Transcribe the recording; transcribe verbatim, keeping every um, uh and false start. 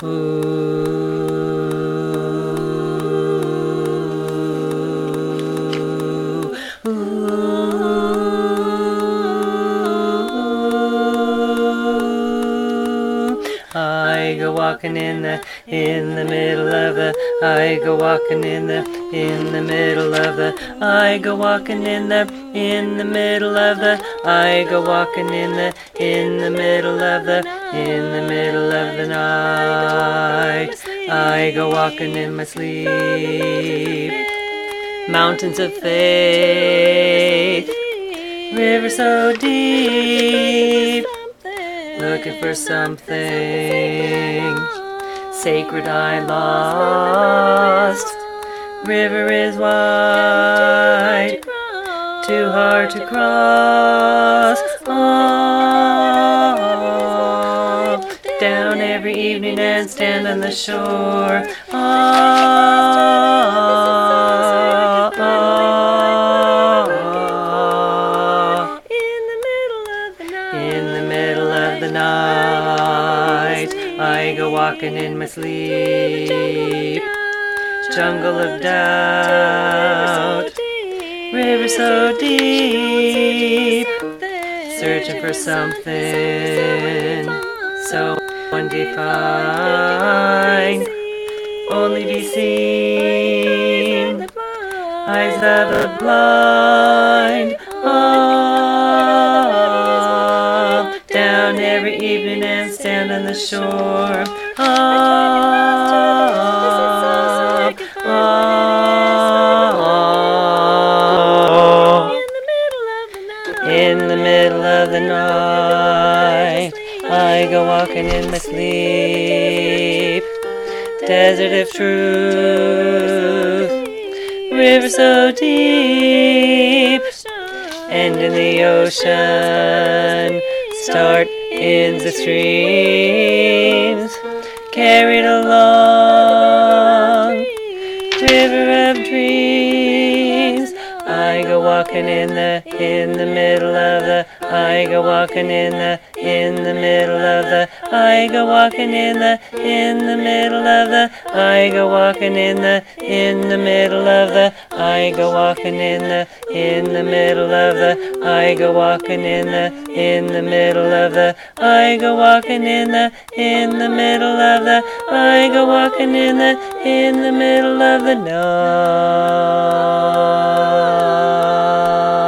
Ooh, ooh. I go walking in the in the middle of the I go walking in the in the middle of the I go walking in the in the middle of the I go walking in the in the middle of the in the middle of the night. I go walking in my sleep. Mountains of faith, river so deep, looking for something sacred I lost. River is wide, too hard to cross. Oh, down every evening and stand on the shore. Oh, oh, oh. In the middle of the night, in the middle of the night, I go walking in my sleep. Jungle of doubt, river so deep, searching for something so undefined, only be seen, eyes of the blind. Oh, down every evening and stand on the shore. Oh, in the middle of the night, I go walking in my sleep. Desert of truth, river so deep, end in the ocean, start in the streams, carried along, river of dreams. I go walking in the in the middle of the I go walking in the in the middle of the I go walking in the in the middle of the I go walking in the in the middle of the I go walking in the in the middle of the I go walking in the in the middle of the I go walking in the in the middle of the I go walking in the in the middle of the night.